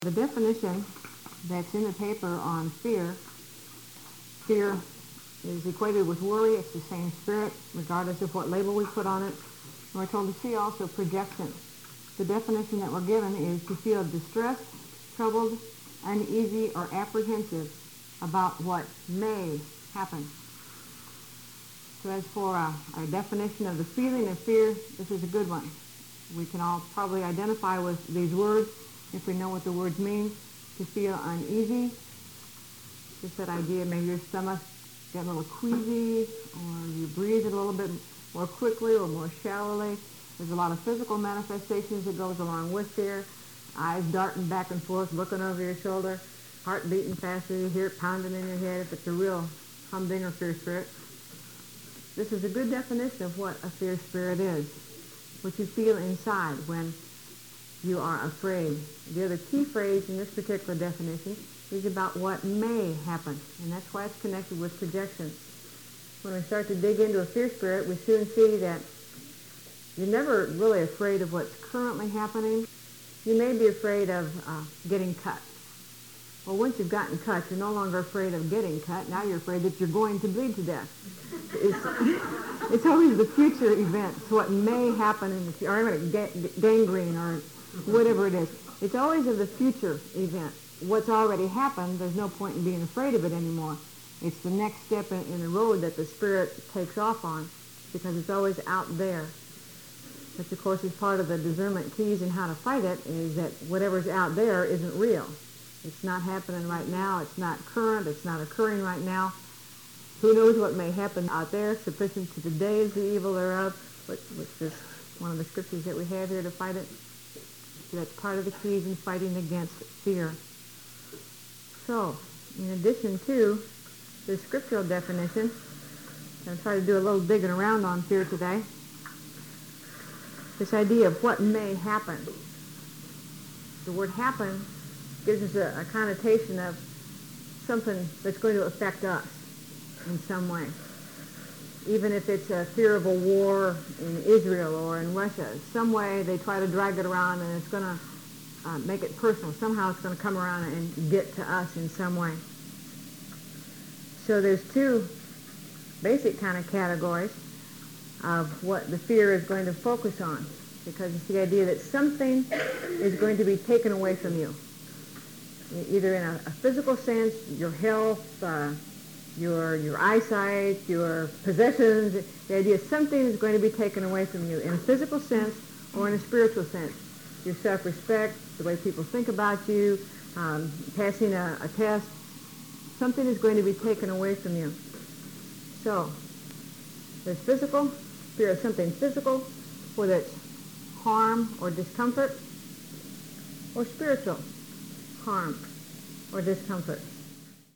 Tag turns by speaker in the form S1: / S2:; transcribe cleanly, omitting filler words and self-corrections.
S1: The definition that's in the paper on fear is equated with worry. It's the same spirit, regardless of what label we put on it. And we're told to see also projection. The definition that we're given is to feel distressed, troubled, uneasy, or apprehensive about what may happen. So as for a definition of the feeling of fear, this is a good one. We can all probably identify with these words if we know what the words mean. To feel uneasy, just that idea, maybe your stomach get a little queasy, or you breathe a little bit more quickly or more shallowly. There's a lot of physical manifestations that goes along with fear. Eyes darting back and forth, looking over your shoulder, heart beating faster, you hear it pounding in your head if it's a real humdinger fear spirit. This is a good definition of what a fear spirit is, what you feel inside when you are afraid. The other key phrase in this particular definition is about what may happen, and that's why it's connected with projection. When we start to dig into a fear spirit, we soon see that you're never really afraid of what's currently happening. You may be afraid of getting cut. Well, once you've gotten cut, you're no longer afraid of getting cut. Now you're afraid that you're going to bleed to death. It's always the future events, what may happen in the future, or gangrene, or whatever it is. It's always of the future event. What's already happened, there's no point in being afraid of it anymore. It's the next step in the road that the spirit takes off on, because it's always out there. Which, of course, is part of the discernment keys in how to fight it, is that whatever's out there isn't real. It's not happening right now. It's not current. It's not occurring right now. Who knows what may happen out there? Sufficient to the day is the evil thereof, which is one of the scriptures that we have here to fight it. So that's part of the keys in fighting against fear. So, in addition to the scriptural definition, I'm going to try to do a little digging around on fear today. This idea of what may happen. The word happen gives us a connotation of something that's going to affect us in some way. Even if it's a fear of a war in Israel or in Russia, some way they try to drag it around and it's going to make it personal. Somehow it's going to come around and get to us in some way. So there's two basic kind of categories of what the fear is going to focus on, because it's the idea that something is going to be taken away from you, either in a physical sense, your health, your eyesight, your possessions. The idea something is going to be taken away from you in a physical sense or in a spiritual sense. Your self-respect, the way people think about you, passing a test, something is going to be taken away from you. So there's physical, fear of something physical, whether it's harm or discomfort, or spiritual harm or discomfort.